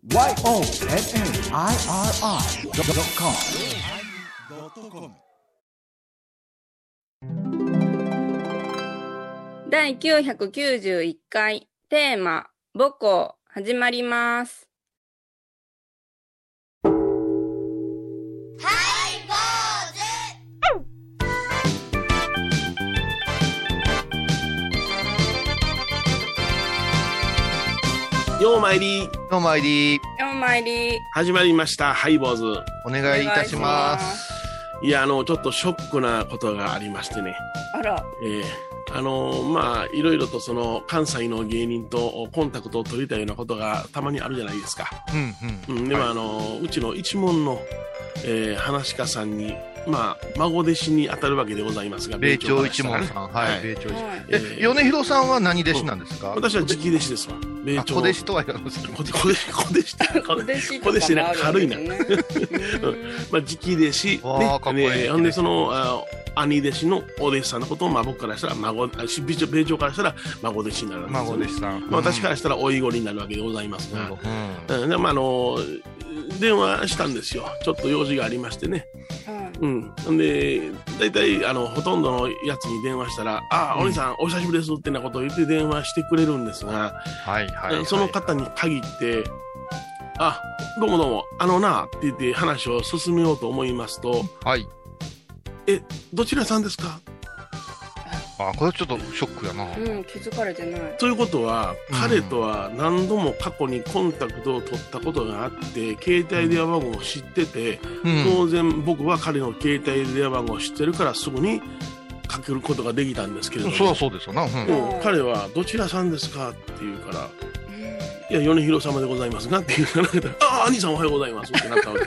YONNIRI.com 第991回テーマ母校始まります。 ようまいりどうもあいりようまいり始まりましたハイボーズ。 お願いいたします。 いやちょっとショックなことがありましてね。 あら、 まあいろいろとその関西の芸人とコンタクトを取りたいようなことがたまにあるじゃないですか。でも、はい、うちの一門の、話し家さんに孫弟子に当たるわけでございますが、 米朝一門さん、はい、米朝一門。米広さんは何弟子なんですか？ 私は直弟子ですわ。米朝。 小弟子とは言わんですか？小弟子なんか軽いな。直弟子。 かっこいい。 ほんでその兄弟子のお弟子さんのことを僕からしたら米朝からしたら孫弟子になるわけですよね。孫弟子さん。私からしたらおいごりになるわけでございますが、電話したんですよ。ちょっと用事がありましてね。で、大体、ほとんどのやつに電話したら、お兄さん、お久しぶりですってなことを言って電話してくれるんですが、その方に限って、どうもどうも、って言って話を進めようと思いますと、どちらさんですか？ これちょっとショックやな。 気づかれてない。 ということは、彼とは何度も過去にコンタクトを取ったことがあって、携帯電話番号を知ってて、当然僕は彼の携帯電話番号を知ってるからすぐにかけることができたんですけれども。 そりゃそうですよな。 彼はどちらさんですかって言うから、いや、米広様でございますがって言うから、兄さんおはようございますってなったわけ。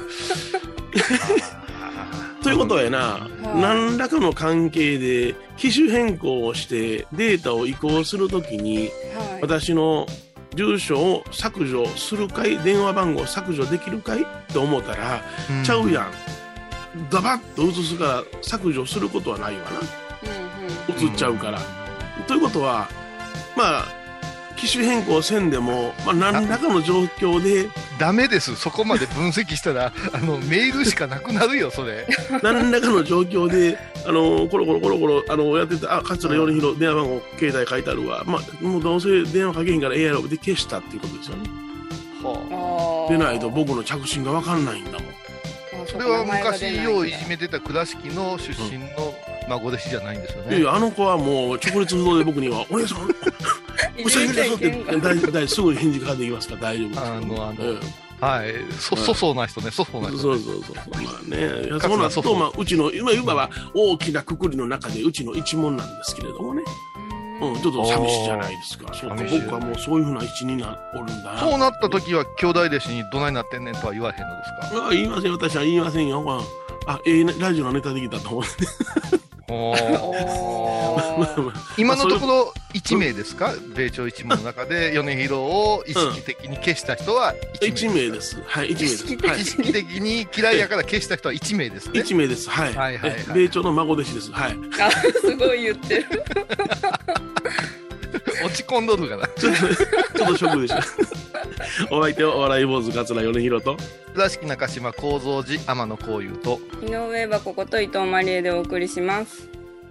ということはやな、何らかの関係で機種変更をしてデータを移行するときに、私の住所を削除するかい、電話番号を削除できるかいって思ったら、ちゃうやん。ダバッと移すから削除することはないわな。移っちゃうから。ということは、機種変更せんでも、何らかの状況でダメです。そこまで分析したらメールしかなくなるよそれ。 何らかの状況でコロコロやってて、桂米広電話番号携帯書いてあるわ、もうどうせ電話かけへんからええやろで消したっていうことですよね。でないと僕の着信が分かんないんだもん。 それは昔よういじめてた倉敷の出身の孫弟子じゃないんですよね。 あの子はもう直立不動で僕にはお姉さんおしゃれですってすぐに返事がかかってきますから大丈夫です。 粗相な人ね、粗相な人。 そう。その後、うちの、今は大きな括りの中でうちの一門なんですけれどもね。ちょっと寂しいじゃないですか。そうか、僕はもうそういうふうな位置におるんだな。 そうなった時は兄弟弟子にどないなってんねんとは言わへんのですか？ 言いません、私は言いませんよ。ラジオのネタできたと思って。 今のところ1名ですか？米朝一門の中で米広を意識的に消した人は1名です。はい、1名です。意識的に嫌いやから消した人は1名ですね。 1名です。はい。米朝の孫弟子です。はい。 すごい言ってる。 落ち込んどるかな。 ちょっとショックでした。お相手はお笑い坊主桂米広と倉敷中島幸三寺天野幸雄と井上箱こと伊藤マリエでお送りします。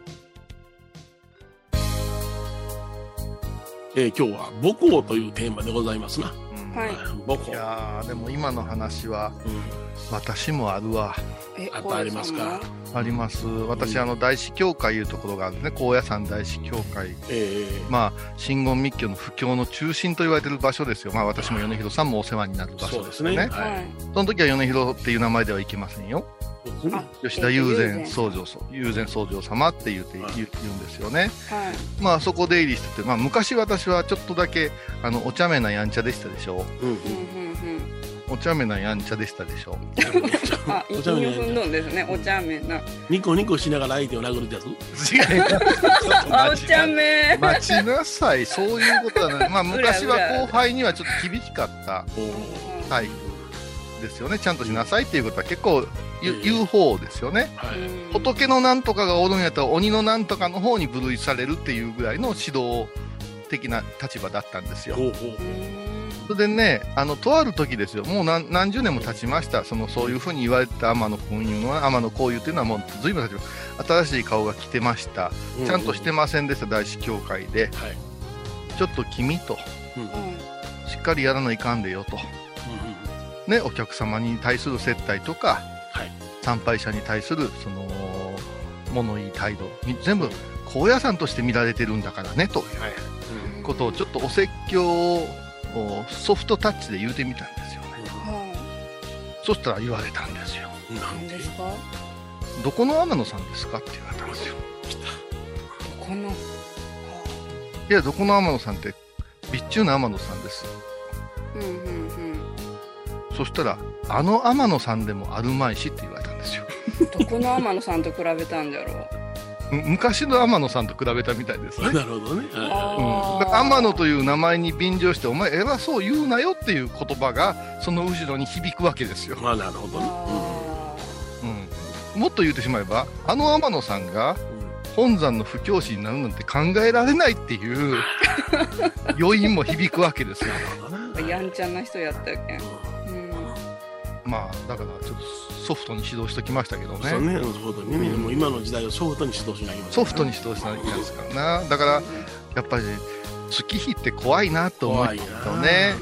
今日は母校というテーマでございますな。母校。 いやでも今の話は、私もあるわ。 ありますか？ あります。私大師教会いうところがあるんですね。高野山大師教会。真言密教の布教の中心と言われている場所ですよ。私も米広さんもお世話になる場所ですよね。その時は米広っていう名前ではいけませんよ。吉田友禅僧正様って言うんですよね。そこ出入りしてて、昔私はちょっとだけお茶目なやんちゃでしたでしょ。お茶目なやんちゃでしたでしょ。 お茶目なやんちゃですね。お茶目なニコニコしながら相手を殴るってやつ。 違いお茶目。 待ちなさい。そういうことはない。昔は後輩にはちょっと厳しかったタイプですよね。ちゃんとしなさいっていうことは結構言う方ですよね。仏のなんとかがおるんやったら鬼のなんとかの方に分類されるっていうぐらいの指導的な立場だったんですよ。 それでね、とある時ですよ、もう何十年も経ちました。そういうふうに言われた天野幸雄は、天野幸雄っていうのはもう随分経ちました。新しい顔が来てました。ちゃんとしてませんでした、大師協会で。はい、ちょっと君と、しっかりやらないかんでよと。ね、お客様に対する接待とか、はい、参拝者に対する物言い態度に全部高野山として見られてるんだからねということをちょっとお説教をソフトタッチで言うてみたんですよね。そしたら言われたんですよ。 何ですか？ どこの天野さんですかって言われたんですよ。 どこの？いや、どこの天野さんって備中の天野さんです。そしたら天野さんでもあるまいしって言われたんですよ。 どこの天野さんと比べたんだろう。昔の天野さんと比べたみたいですね。 なるほどね。 だから天野という名前に便乗してお前偉そう言うなよっていう言葉がその後ろに響くわけですよ。 なるほどね。 もっと言ってしまえば天野さんが本山の布教師になるなんて考えられないっていう余韻も響くわけですよ。 やんちゃな人やったっけ。 まあだからちょっとソフトに指導しときましたけどね。 そうね、そうだね。もう今の時代はソフトに指導しなきゃいけない。 ソフトに指導しなきゃいけないですからな。だからやっぱり月日って怖いなと思うとね。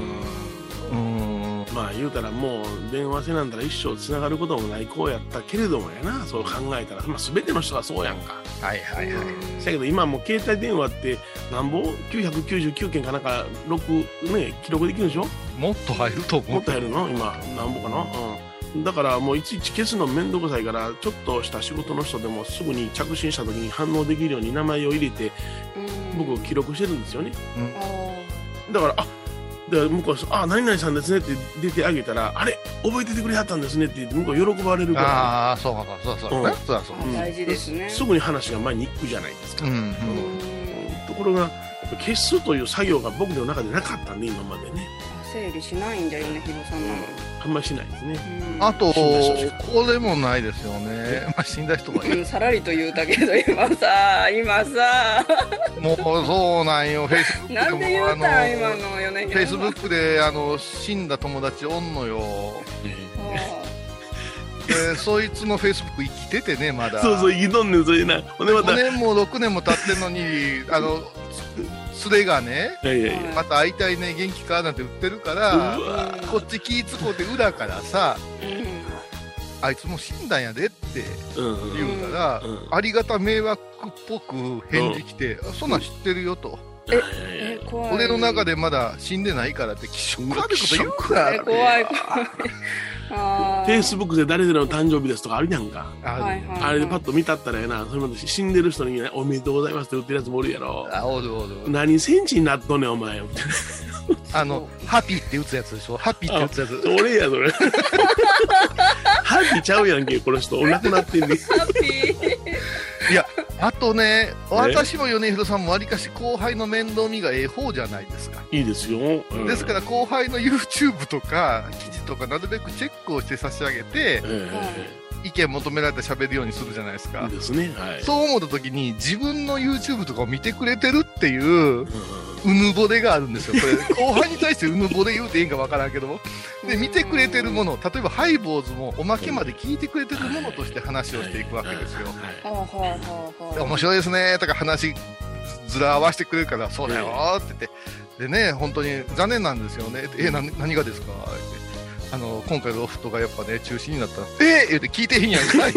まあ言うたらもう電話せなんだら一生つながることもない子やったけれどもやな、そう考えたら、まあ、全ての人がそうやんか。 はいはいはい。 だけど今もう携帯電話ってなんぼ999件かなんかね記録できるでしょ。 もっと入ると思う。 もっと入るの今なんぼかな。だからもういちいち消すのめんどくさいから、ちょっとした仕事の人でもすぐに着信した時に反応できるように名前を入れて僕記録してるんですよね。だからで向こう何々さんですねって出てあげたら、あれ覚えててくれはったんですねって言って向こう喜ばれるから。 ああそう大事ですね。 すぐに話が前に行くじゃないですか。ところが消すという作業が僕の中でなかったんで今までね。 整理しないんだよね、ヒロさんなの。 あんまりしないですね。 あとこれもないですよね。まあ死んだ人がいる。 さらりと言うたけど今さもうそうなんよ。フェイスブックでもなんで言うたん今のよね。 フェイスブックで死んだ友達おんのよ。そいつのフェイスブック生きててねまだ。 そう生きとんねんそれな。 5年も6年も経ってんのに連れがね、また会いたいね元気かなんて売ってるからこっち気ぃ使うて裏からさ、あいつも死んだんやでって言うから、ありがた迷惑っぽく返事来て、そんなん知ってるよと。俺の中でまだ死んでないからって気色悪いこと言うからって。 怖いフェイスブックで誰々の誕生日ですとかあるやんか。あれでパッと見たったらやな、それまで死んでる人に、ね、おめでとうございますって言ってるやつもおるやろ。 おる何センチになっとんねんお前みたいな。ハッピーって打つやつでしょ。ハッピーって打つやつ。 俺やそれ。ハッピーちゃうやんけこの人。お亡くなってんねん。 ハッピー。 いやあとね、私も米広さんもわりかし後輩の面倒見がええ方じゃないですか。 いいですよ。 ですから後輩の YouTube とか記事とかなるべくチェックをして差し上げて、意見求められて喋るようにするじゃないですか。 いいですね。 そう思った時に自分の YouTube とかを見てくれてるっていううぬぼれがあるんですよ。これ後輩に対してうぬぼれ言うていいんかわからんけども、で見てくれてるもの、例えばハイボーズもおまけまで聞いてくれてるものとして話をしていくわけですよ。面白いですねとか話ずら合わせてくれるから、そうだよって言って、でね本当に残念なんですよね。何がですかって。今回のロフトがやっぱね中止になったら言うて聞いてへんやんか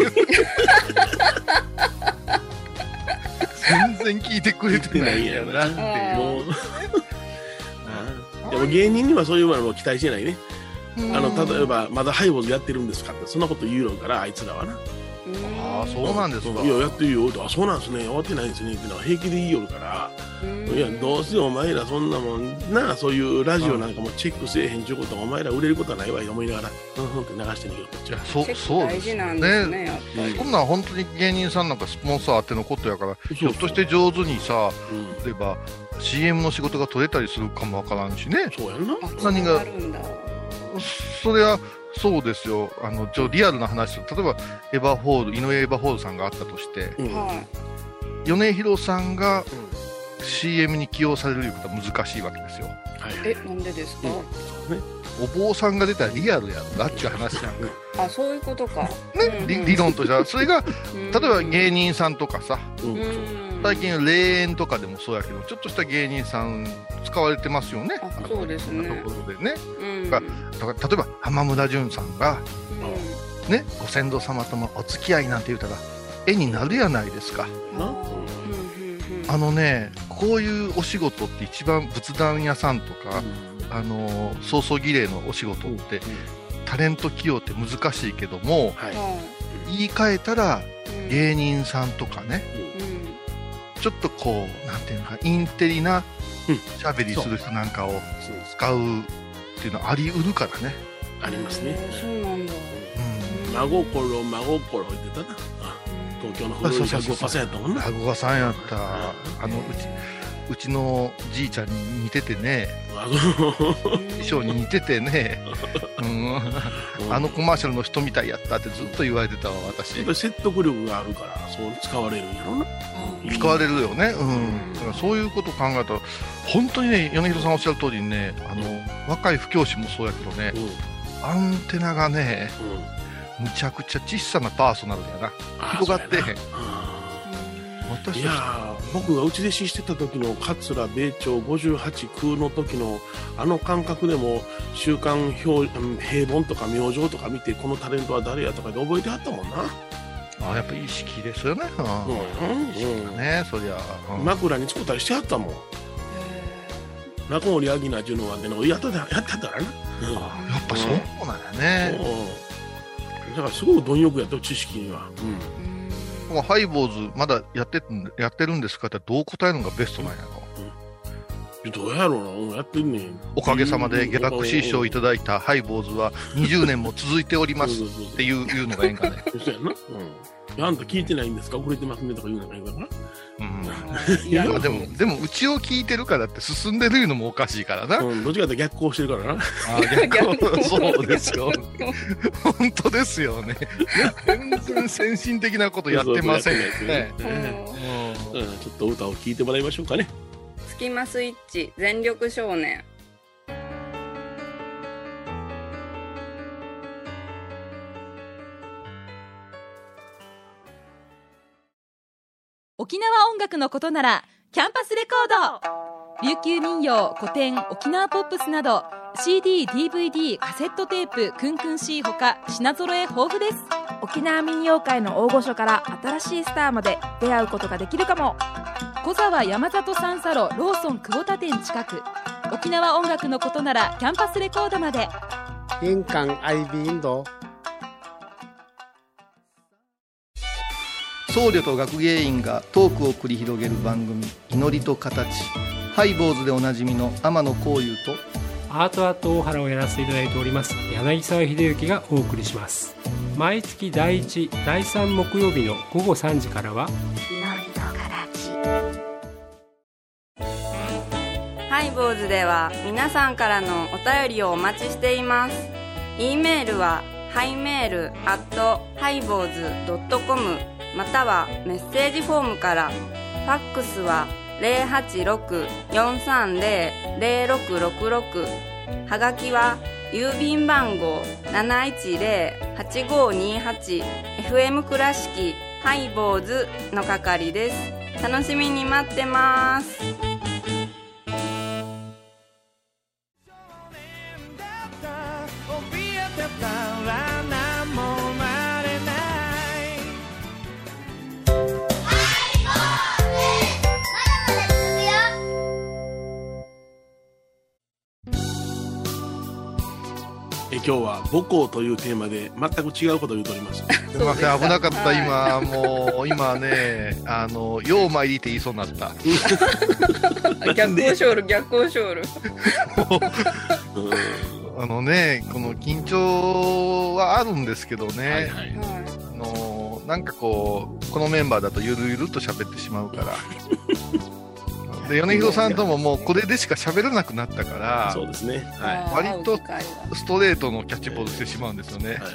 全然聞いてくれてないんやなっていう。 でも芸人にはそういうものを期待してないね。例えばまだハイボーズやってるんですかってそんなこと言うのからあいつらはな。 そうなんですか。 いややってるよ。そうなんですね。終わってないんですねってのは平気で言いよるから。いやどうせお前らそんなもんな、そういうラジオなんかもチェックせえへんちゅうことはお前ら売れることはないわいと思いながらって流してみるこっちは。 そうですね。こんなん本当に芸人さんなんかスポンサーってのことやから、ひょっとして上手にさ、例えば CM の仕事が取れたりするかもわからんしね。 そうやんな。 何がそれはそうですよ。リアルな話、例えばエヴァホール、井上エヴァホールさんがあったとして、米広さんが CM に起用されるということは難しいわけですよ。 なんでですか？ お坊さんが出たらリアルやろなっていう話やんか。 そういうことか。 理論としてはそれが例えば芸人さんとかさ、最近霊園とかでもそうやけど、ちょっとした芸人さん使われてますよね。 そうですね。 ところでね。だから例えば浜村淳さんがね、ご先祖様ともお付き合いなんて言うたら絵になるやないですか。こういうお仕事って一番仏壇屋さんとか、葬送儀礼のお仕事って、タレント起用って難しいけども、言い換えたら芸人さんとかね、ちょっとこうなんていうのかインテリなしゃべりする人なんかを使うっていうのはあり得るからね。 ありますね。 そうなんだ。 真心言ってたな。東京の古い落語家さんやったもんな。 落語家さんやった。うちのじいちゃんに似ててね、師匠に似ててね、あのコマーシャルの人みたいやったってずっと言われてたわ、私。 やっぱり説得力があるからそう使われるんやろな。 使われるよね。だからそういうことを考えたら本当にね、米広さんおっしゃる通りにね、若い布教師もそうやけどね、アンテナがね、むちゃくちゃ小さなパーソナルやな。広がってへん。 いや僕が内弟子してた時の桂米朝58空の時の感覚でも週刊平凡とか明星とか見てこのタレントは誰やとかで覚えてはったもんな。 やっぱ意識ですよね。意識ね、そりゃ。 枕に作ったりしてはったもん。中森明菜っていうのはやってはったからな。 やっぱそうなんやね。 だからすごく貪欲やった知識には。 ハイボーズまだやってるんですかってどう答えるのがベストなんやろ。 どうやろうな、やってんねん。 おかげさまでギャラクシー賞をいただいたハイボーズは20年も続いておりますっていうのがええんかね。 そうやな。あんた聞いてないんですか、遅れてますねとか言うのがいいかな。 いやでもうちを聞いてるからって進んでるのもおかしいからな。 どっちかって逆行してるからな。 そうですよ。本当ですよね。全然先進的なことやってませんね。 ちょっと歌を聴いてもらいましょうかね。 スキマスイッチ全力少年。 沖縄音楽のことならキャンパスレコード。琉球民謡、古典、沖縄ポップスなど CD、DVD、カセットテープ、クンクン C ほか品揃え豊富です。 沖縄民謡界の大御所から新しいスターまで出会うことができるかも。 小沢山里三佐路ローソン久保田店近く。沖縄音楽のことならキャンパスレコードまで。 印港 IB 印度。 僧侶と学芸員がトークを繰り広げる番組、祈りと形。ハイボーズでおなじみの天野幸雄とアート大原をやらせていただいております柳沢秀幸がお送りします。毎月第1、第3木曜日の午後3時からは祈りと形。 ハイボーズでは皆さんからのお便りをお待ちしています。 E メールはハイメール@highboz.com またはメッセージフォームから。ファックスは 086-430-0666。はがきは郵便番号 710-8528 FM 倉敷ハイボーズの係です。楽しみに待ってます。 今日は母校というテーマで全く違うことを言うとおります。 すみません、危なかった。今ね、よう参りって言いそうになった。 逆光ショール、逆光ショール。 この緊張はあるんですけどね、なんかこのメンバーだとゆるゆると喋ってしまうから。で米広さんとももうこれでしか喋らなくなったから、 そうですね、 割とストレートのキャッチボールしてしまうんですよね。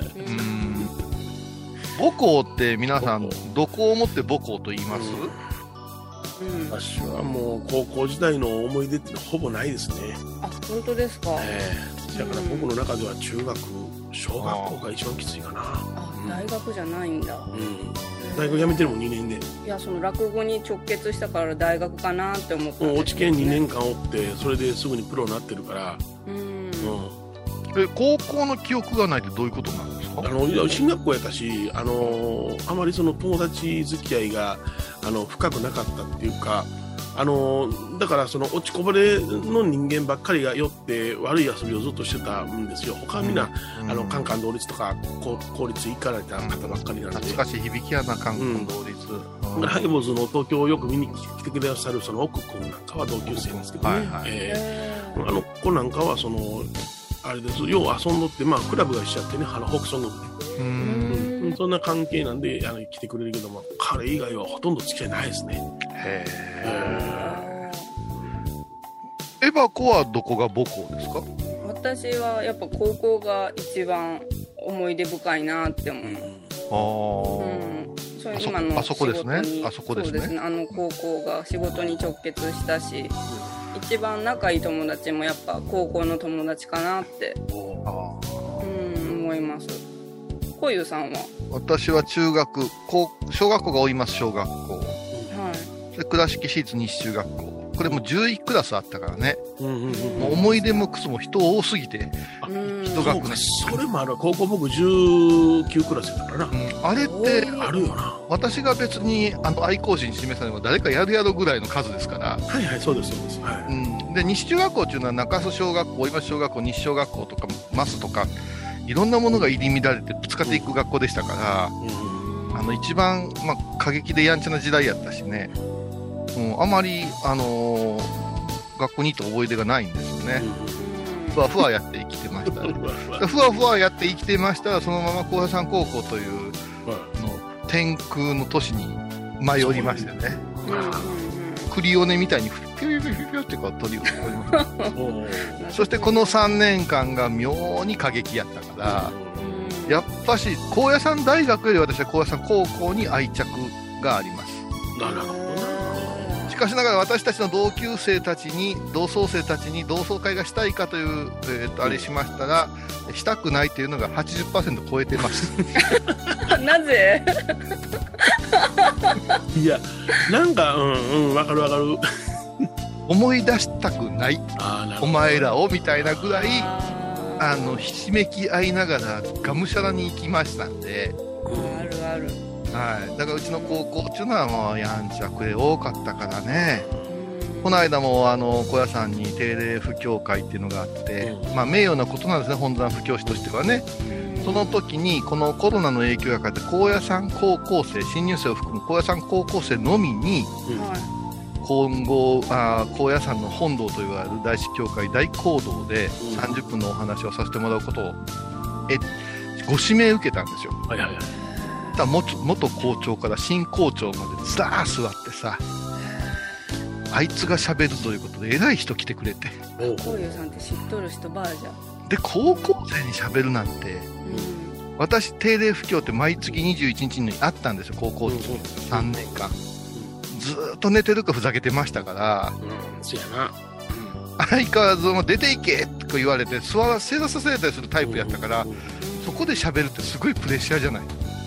母校って皆さんどこをもって母校と言います？ 私はもう高校時代の思い出ってのはほぼないですね。 あ、本当ですか。 だから僕の中では中学、小学校が一番きついかな。 大学じゃないんだ。 大学辞めてるもん2年で。 いや、その落語に直結したから大学かなって思ったんですけどね。 落ち研2年間おってそれですぐにプロになってるから。 高校の記憶がないってどういうことなんですか？ 進学校やったし、あまりその友達付き合いが深くなかったっていうか、だからその落ちこぼれの人間ばっかりがよって悪い遊びをずっとしてたんですよ。他はみんな、カンカン同率とか公立行かれた方ばっかりなんで。 懐かしい響きやな、カンカン同率。 ハイボーズの東京をよく見に来てくださるその奥君なんかは同級生ですけどね。子なんかはそのあれです。よう遊んどって、クラブが一緒やってね、北ソングで。そんな関係なんで来てくれるけども、彼以外はほとんど付き合いないですね。 エヴァ子はどこが母校ですか？ 私はやっぱ高校が一番思い出深いなって思う。それ今のあそこですね。あそこですね。 そうですね。高校が仕事に直結したし、一番仲いい友達もやっぱ高校の友達かなって思います。こゆさんは？私は中学、小学校がおります。小学校。で倉敷市立西中学校。これも11クラスあったからね。もう思い出もクソも人多すぎて。人学年。 それもある。高校僕19クラスやったからな。 あれってあるよな。 私が別に愛好心に示されば誰かやるやろぐらいの数ですから。 はいはい、そうですそうです。 で西中学校っていうのは中洲小学校、今小学校、西小学校とか増とかいろんなものが入り乱れてぶつかっていく学校でしたから、一番過激でやんちゃな時代やったしね。あまり、学校に行った思い出がないんですよね。ふわふわやって生きてました。ふわふわやって生きてましたら、そのまま高野山高校という天空の都市に舞い降りましたよね。クリオネみたいにピュピュピュピュピュってこう飛び降りました。そしてこの3年間が妙に過激やったから、やっぱし高野山大学より私は高野山高校に愛着があります。 なるほど。 しかしながら私たちの同級生たちに同窓生たちに同窓会がしたいかという、あれしましたらしたくないというのが 80% 超えてますなぜいやなんかわかるわかる思い出したくないお前らをみたいなぐらいひしめき合いながらがむしゃらに行きましたんで。 あるある。 はい、だからうちの高校っていうのはもうやんちゃくで多かったからね。この間も高野山に定例布教会っていうのがあって、名誉なことなんですね、本山布教師としてはね。その時にこのコロナの影響がかかって高野山高校生、新入生を含む高野山高校生のみに、今後高野山の本堂といわれる大師教会大講堂で30分のお話をさせてもらうことをご指名受けたんですよ。元校長から新校長までずらー座ってさ、あいつが喋るということで偉い人来てくれて、 こういうさんって知っとる人ばあじゃんで高校生に喋るなんて、私定例布教って毎月21日にあったんですよ。高校3年間ずーっと寝てるかふざけてましたから、 そうやな。 相変わらず出ていけと言われて正座させたりするタイプやったから、そこで喋るってすごいプレッシャーじゃない。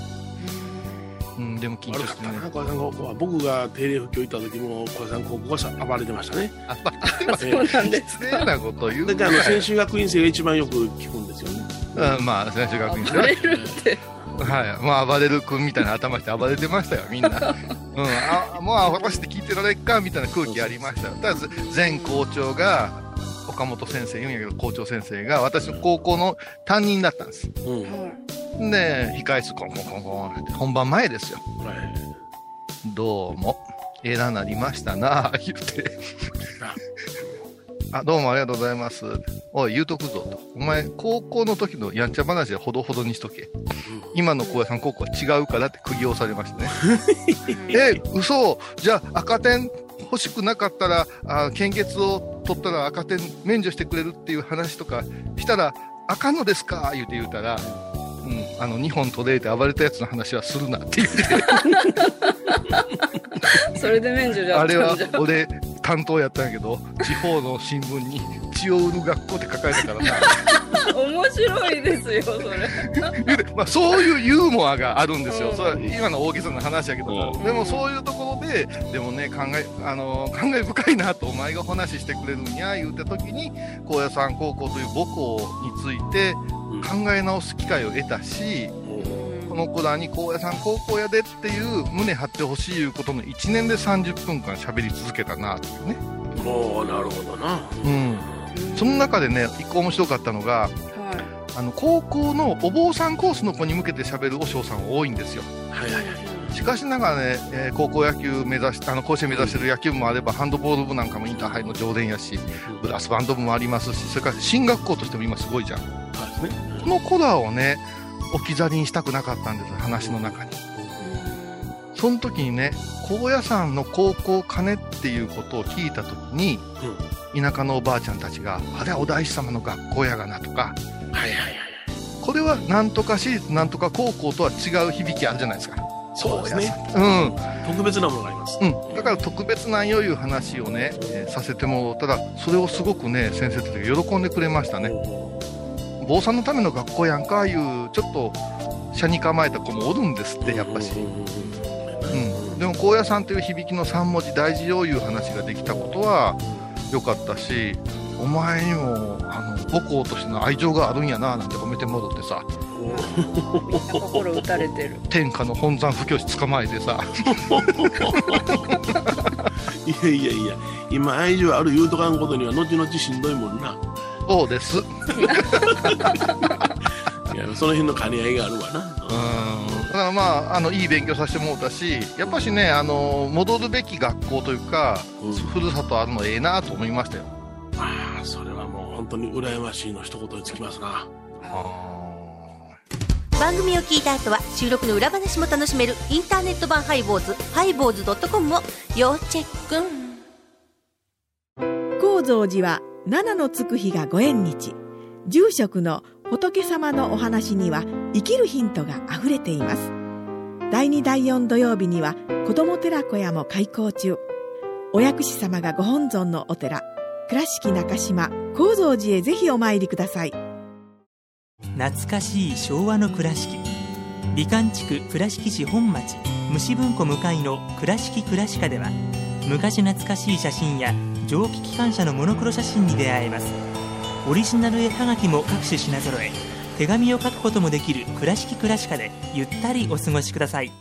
でも緊張してね。 僕が定例布教行った時も小さん高校が暴れてましたね。 そうなんですか。 失礼なこと言う。 専修学院生が一番よく聞くんですよね。 専修学院生暴れるってはい、暴れる君みたいな頭して暴れてましたよみんな。もう私って聞いてられっかみたいな空気ありましたよ。ただ前校長が岡本先生言うんやけど、校長先生が私の高校の担任だったんです。で控え室コンコンコンコンって本番前ですよ。どうも偉なりましたな言ってどうもありがとうございます。おい言うとくぞと、お前高校の時のやんちゃ話はほどほどにしとけ、今の高野山高校は違うからって釘をされましたね嘘、じゃあ赤点欲しくなかったら献血を取ったら赤点免除してくれるっていう話とかしたらあかんのですか言うたら、 2本取れて暴れたやつの話はするなって言ってそれで免除じゃあれは俺担当やったんやけど、地方の新聞に血を売る学校って書かれたからな面白いですよそれまあ、そういうユーモアがあるんですよ、それは今の大げさな話やけど、でもそういうところででもね感慨深いなと、お前が話してくれるんや言うた時に高野山高校という母校について考え直す機会を得たし、この子らに高野山高校やでっていう胸張ってほしいいうことの1年で30分間喋り続けたなっていうね。 おー、なるほどな。 その中でね、一個面白かったのが、高校のお坊さんコースの子に向けて喋る和尚さんは多いんですよ。しかしながらね、高校野球目指し甲子園目指してる野球部もあれば、ハンドボール部なんかもインターハイの常連やし、ブラスバンド部もありますし、それから進学校としても今すごいじゃん。この子らをね、置き去りにしたくなかったんです、話の中に。その時にね、高野山の高校兼っていうことを聞いた時に、田舎のおばあちゃんたちが、あれはお大師様の学校やがなとか、これはなんとか私立なんとか高校とは違う響きあるじゃないですか。 そうですね。特別なものがあります。 だから特別なんよいう話をね、させてもらったら、それをすごくね、先生たちが喜んでくれましたね。坊さんのための学校やんかいうちょっと車に構えた子もおるんですって、やっぱし。でも高野山という響きの3文字大事よいう話ができたことは良かったし、お前にも母校としての愛情があるんやななんて褒めてもろってさ、 みんな心打たれてる。 天下の本山布教師捕まえてさいや今愛情ある言うとかんことには後々しんどいもんな。 そうですいや、その辺の兼ね合いがあるわな。 だからまあ、いい勉強させてもらったし、やっぱしね、戻るべき学校というか、ふるさとあるのええなと思いましたよ。 それはもう本当に羨ましいの一言につきますな。 番組を聞いた後は収録の裏話も楽しめるインターネット版ハイボーズ、ハイボーズ.com を要チェック。 高蔵寺は七のつく日がご縁日。住職の仏様のお話には生きるヒントがあふれています。第2第4土曜日には子ども寺小屋も開校中。お薬師様がご本尊のお寺、倉敷中島・高蔵寺へぜひお参りください。 懐かしい昭和の倉敷、美観地区倉敷市本町虫文庫向かいの倉敷倉歯科では、昔懐かしい写真や蒸気機関車のモノクロ写真に出会えます。オリジナル絵はがきも各種品揃え、手紙を書くこともできる倉敷倉歯科でゆったりお過ごしください。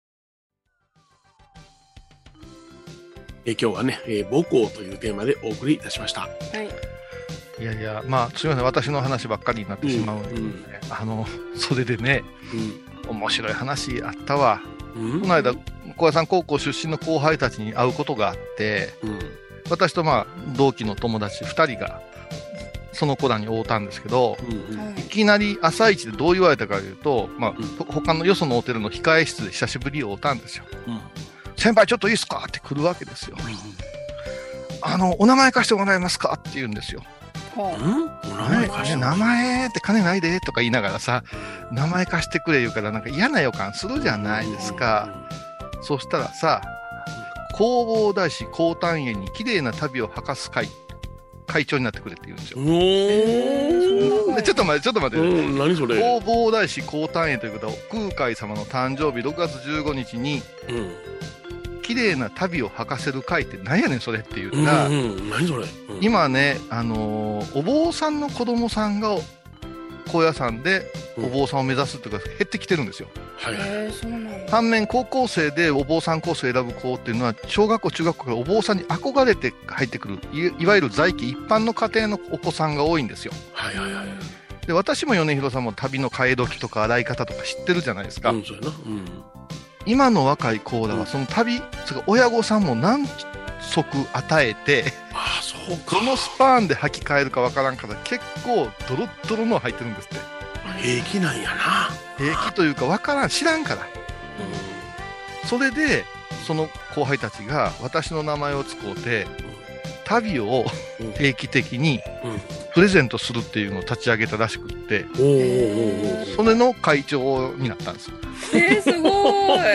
今日はね、母校というテーマでお送りいたしました。 いやいや、まあすみません、私の話ばっかりになってしまうので、それでね、面白い話あったわ。この間高野山高校出身の後輩たちに会うことがあって、私とまあ同期の友達2人がその子らに会うたんですけど、いきなり朝一でどう言われたかというと、他のよそのホテルの控え室で久しぶりに会うたんですよ。先輩ちょっといいですかって来るわけですよ。お名前貸してもらえますかって言うんですよ。名前って金ないでとか言いながらさ、名前貸してくれ言うからなんか嫌な予感するじゃないですか。そしたらさ、弘法大師高丹園に綺麗な旅を吐かす会長になってくれって言うんですよ。ちょっと待って、 何それ。 弘法大師高丹園ということは、空海様の誕生日6月15日に、綺麗な旅を吐かせる会って何やねんそれって言ったら、 何それ。 今ね、お坊さんの子供さんが高野山でお坊さんを目指すっていうか減ってきてるんですよ。反面高校生でお坊さんコースを選ぶ子っていうのは、小学校中学校からお坊さんに憧れて入ってくる いわゆる在家一般の家庭のお子さんが多いんですよ。で、私も米広さんも旅の替え時とか洗い方とか知ってるじゃないですか。今の若い子らはその旅、親御さんも何足与えて、どのスパーンで履き替えるかわからんから結構ドロッドロの入ってるんですって。 平気なんやな。 平気というかわからん、知らんから。それでその後輩たちが私の名前を使うて旅を定期的に2 プレゼントするっていうのを立ち上げたらしくって、それの会長になったんですよ。 すごい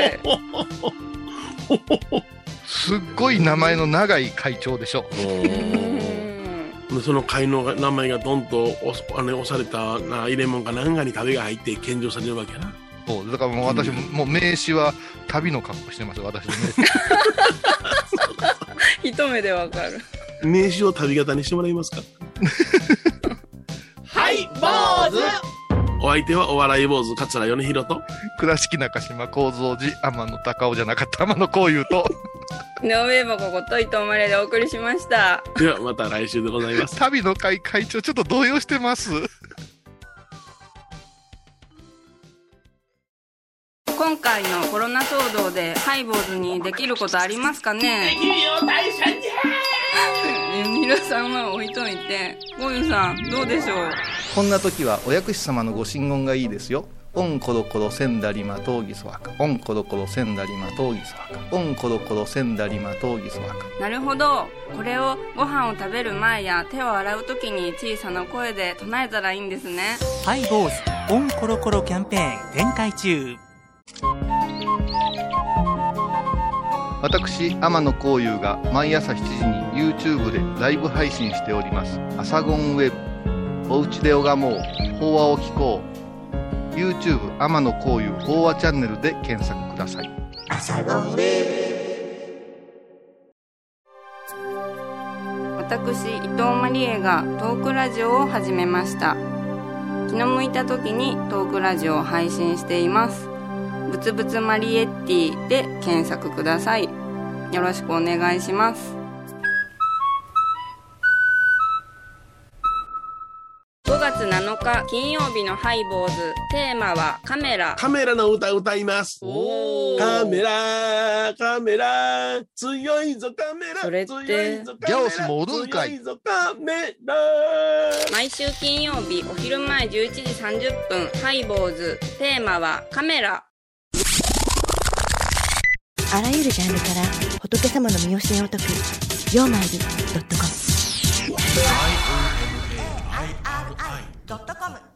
すっごい名前の長い会長でしょ。 その会の名前がドンと押された入れ物か何かに壁が入って献上されるわけやな。 そうだからもう私もう名刺は旅の格好してますよ、私の名刺一目でわかる。 名刺を旅型にしてもらえますか。 はい坊主。 お相手はお笑い坊主桂米宏と倉敷中島幸三寺天野高尾じゃなかった天野幸雄と井上箱こと伊藤マレでお送りしました。 ではまた来週でございます。 旅の会会長ちょっと動揺してます。 今回のコロナ騒動でハイボーズにできることありますかね。 できるよ大社じゃ。皆さんは置いといて、ゴユさんどうでしょう。 こんな時はお薬師様のご神言がいいですよ。オンコロコロセンダリマトウギソワカ、オンコロコロセンダリマトウギソワカ、オンコロコロセンダリマトウギソワカ。 なるほど。これをご飯を食べる前や手を洗う時に小さな声で唱えたらいいんですね。 ハイボーズオンコロコロキャンペーン展開中。 私天野幸雄が毎朝7時に YouTube でライブ配信しておりますアサゴンウェブ、おうちで拝もう法話を聞こう、 YouTube 天野幸雄法話チャンネルで検索ください。 私伊藤マリエがトークラジオを始めました。気の向いた時にトークラジオを配信しています。ぶつぶつマリエッティで検索ください。よろしくお願いします。5月7日金曜日のハイボーズ、テーマはカメラ。 カメラの歌を歌います。カメラカメラ強いぞカメラ。 それってギャオスもおるんかい。 強いぞカメラ。 毎週金曜日お昼前11時30分ハイボーズ、テーマはカメラ。 あらゆるジャンルから仏様の身教えを説く曜マイル.com。